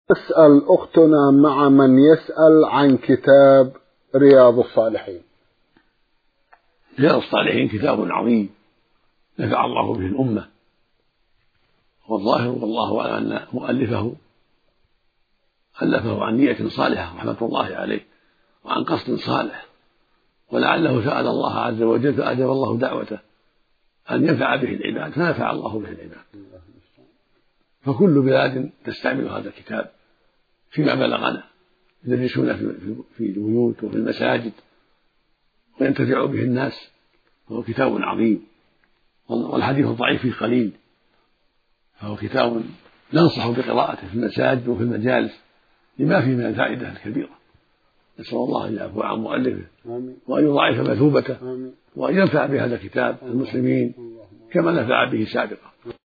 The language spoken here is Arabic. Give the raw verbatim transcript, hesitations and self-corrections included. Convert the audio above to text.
تسأل أختنا مع من يسأل عن كتاب رياض الصالحين. رياض الصالحين كتاب عظيم نفع الله به الأمة، والظاهر والله أعلم أن مؤلفه ألفه عن نية صالحة رحمة الله عليه وعن قصد صالح، ولعله سأل الله عز وجل فأجاب الله دعوته أن ينفع به العباد فنفع الله به العباد. فكل بلاد تستعمل هذا الكتاب فيما بلغنا يدرسون في البيوت وفي المساجد وينتفع به الناس، فهو كتاب عظيم، والحديث الضعيف فيه قليل، فهو كتاب ننصح بقراءته في المساجد وفي المجالس لما فيه من الفائدة الكبيرة. نسأل الله أن يعفو عن مؤلفه وأن يضاعف مثوبته وأن ينفع بهذا الكتاب المسلمين كما نفع به سابقا.